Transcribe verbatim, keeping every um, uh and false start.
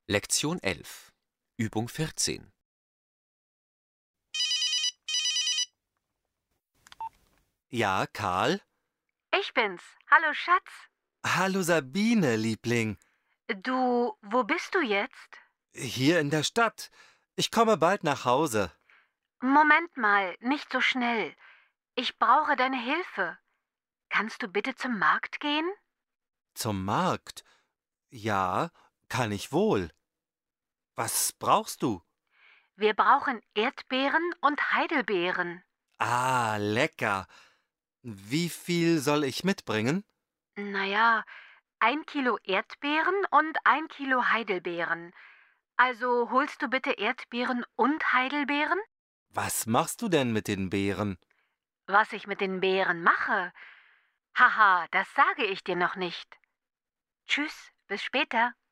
Lektion elf. Übung vierzehn. Ja, Karl? Ich bin's. Hallo, Schatz. Hallo Sabine, Liebling. Du, wo bist du jetzt? Hier in der Stadt. Ich komme bald nach Hause. Moment mal, nicht so schnell. Ich brauche deine Hilfe. Kannst du bitte zum Markt gehen? Zum Markt? Ja, kann ich wohl. Was brauchst du? Wir brauchen Erdbeeren und Heidelbeeren. Ah, lecker. Wie viel soll ich mitbringen? Naja, ein Kilo Erdbeeren und ein Kilo Heidelbeeren. Also holst du bitte Erdbeeren und Heidelbeeren? Was machst du denn mit den Beeren? Was ich mit den Beeren mache? Haha, das sage ich dir noch nicht. Tschüss, bis später.